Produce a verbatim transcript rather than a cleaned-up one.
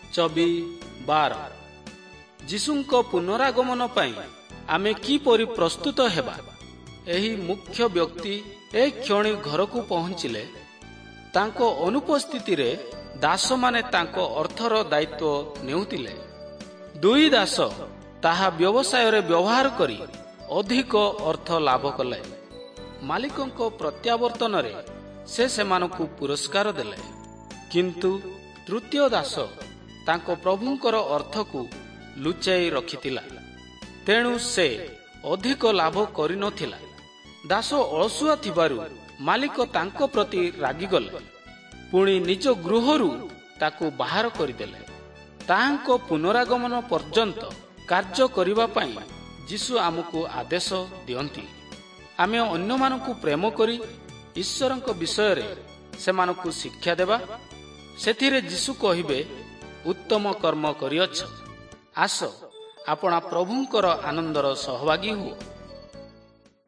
ଚବି ବାର। ଯୀଶୁଙ୍କ ପୁନରାଗମନ ପାଇଁ ଆମେ କିପରି ପ୍ରସ୍ତୁତ ହେବା? ଏହି ମୁଖ୍ୟ ବ୍ୟକ୍ତି ଏ କ୍ଷଣି ଘରକୁ ପହଞ୍ଚିଲେ। ତାଙ୍କ ଅନୁପସ୍ଥିତିରେ ଦାସମାନେ ତାଙ୍କ ଅର୍ଥର ଦାୟିତ୍ୱ ନେଉଥିଲେ। ଦୁଇ ଦାସ ତାହା ବ୍ୟବସାୟରେ ବ୍ୟବହାର କରି ଅଧିକ ଅର୍ଥ ଲାଭ କଲେ। ମାଲିକଙ୍କ ପ୍ରତ୍ୟାବର୍ତ୍ତନରେ ସେ ସେମାନଙ୍କୁ ପୁରସ୍କାର ଦେଲେ। କିନ୍ତୁ ତୃତୀୟ ଦାସ ତାଙ୍କ ପ୍ରଭୁଙ୍କର ଅର୍ଥକୁ ଲୁଚାଇ ରଖିଥିଲା। ତେଣୁ ସେ ଅଧିକ ଲାଭ କରିନଥିଲା। ଦାସ ଅଳସୁଆ ଥିବାରୁ ମାଲିକ ତାଙ୍କ ପ୍ରତି ରାଗିଗଲେ। ପୁଣି ନିଜ ଗୃହରୁ ତାକୁ ବାହାର କରିଦେଲେ। ତାହାଙ୍କ ପୁନରାଗମନ ପର୍ଯ୍ୟନ୍ତ କାର୍ଯ୍ୟ କରିବା ପାଇଁ ଯୀଶୁ ଆମକୁ ଆଦେଶ ଦିଅନ୍ତି। ଆମେ ଅନ୍ୟମାନଙ୍କୁ ପ୍ରେମ କରି ଈଶ୍ୱରଙ୍କ ବିଷୟରେ ସେମାନଙ୍କୁ ଶିକ୍ଷା ଦେବା। ସେଥିରେ ଯୀଶୁ କହିବେ, ଉତ୍ତମ କର୍ମ କରିଅଛ, ଆସ ଆପଣା ପ୍ରଭୁଙ୍କର ଆନନ୍ଦର ସହଭାଗୀ ହୁଅ।